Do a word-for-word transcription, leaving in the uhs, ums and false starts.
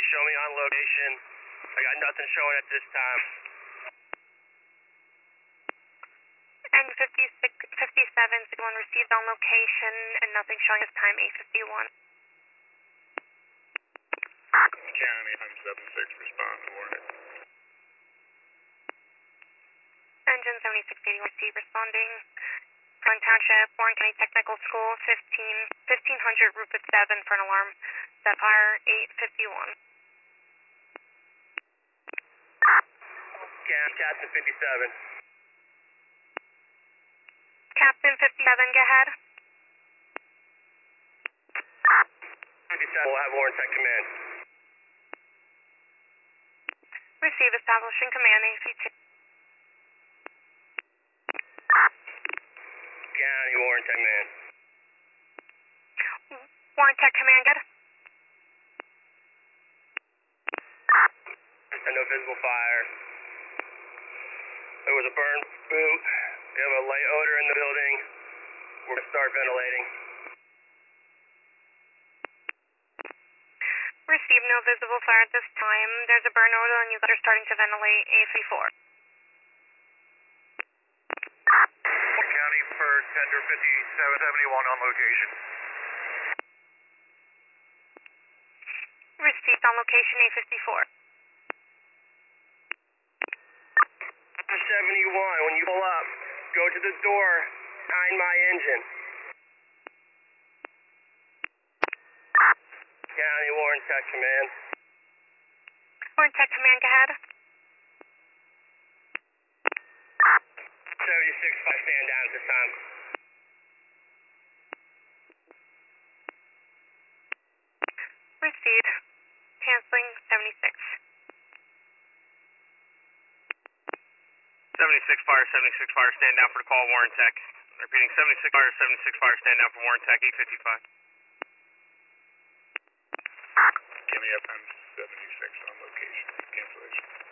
show me on location. I got nothing showing at this time. And fifty-six, fifty-seven, signal received on location and nothing showing this time, eight fifty-one. County, I'm seven six, respond to warning. Engine seventy-six eighty, receive responding. Flint Township, Warren County Technical School, fifteen, fifteen hundred, Rupert seven for an alarm. Sapphire, eight fifty-one. County, Captain fifty-seven. Captain fifty-seven, go ahead. fifty-seven, we'll have Warren Tech command. Receive, establishing command, A C two. County, Warren Tech command. Warren Tech command, good. And no visible fire. There was a burn boot. We have a light odor in the building. We're going to start ventilating. Receive, no visible fire at this time. There's a burn odor and you guys are starting to ventilate, A three four. County for tender fifty-seven seventy-one on location. Received on location, A fifty-four. seventy-one, when you pull up, go to the door behind my engine. County, Warren Tech command. Warren Tech command, go ahead. seventy-six, five, stand down at this time. Received. Canceling, seventy-six. seventy-six fire, seventy-six fire, stand down for the call, Warren Tech. Repeating, seventy-six fire, seventy-six fire, stand down for Warren Tech, eight fifty-five. County F M seventy-six on location. Cancellation.